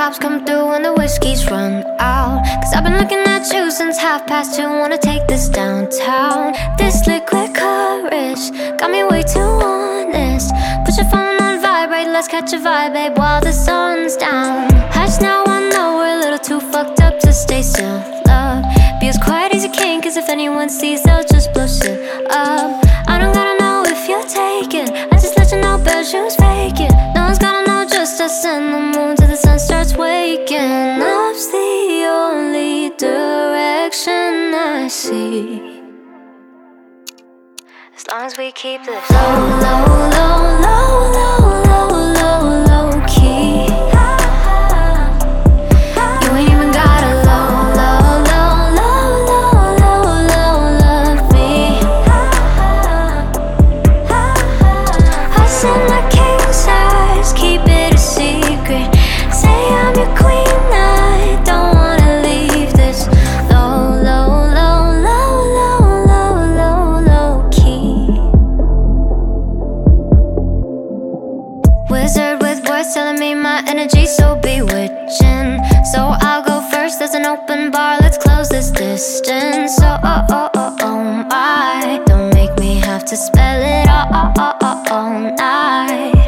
cops come through when the whiskey's run out. Cause I've been looking at you since 2:30. Wanna take this downtown. This liquid courage got me way too honest. Put your phone on vibrate, let's catch a vibe, babe, while the sun's down. Hush now, I know we're a little too fucked up to stay still, love. Be as quiet as you can, cause if anyone sees, they'll just blow shit up. I don't gotta know if you're taken, I just let you know bare shoes faking. No one's gotta know, just us and the moon till the sun starts waking. Up's the only direction I see, as long as we keep this low, low, low, low, low, low, low, low key. You ain't even gotta low, low, low, low, low, low, low, love me. I said my king size, keep it a secret. Say I'm your queen, I don't wanna leave this low, low, low, low, low, low, low, low key. Wizard with words telling me my energy's so bewitching. So I'll go first, there's an open bar, let's close this distance. Oh, oh, oh, oh, oh my, don't make me have to spell it all night.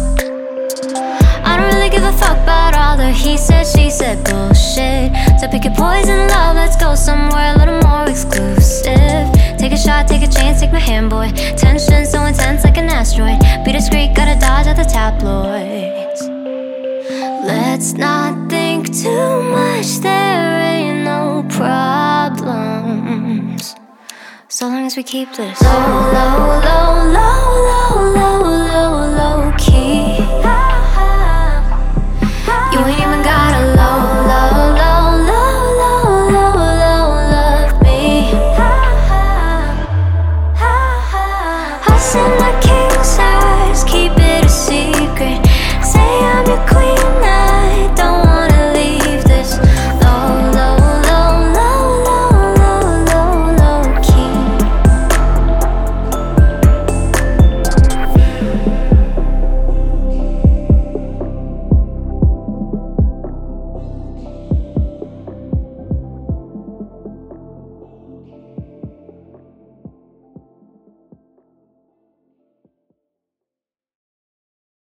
I don't really give a fuck about all the he said, she said bullshit. So pick your poison, love, let's go somewhere a little more exclusive. Take a shot, take a chance, take my hand, boy. Tension so intense like an asteroid. Be discreet, gotta dodge at the tabloids. Let's not think too much, there ain't no problems, so long as we keep this low, low, low, low, low.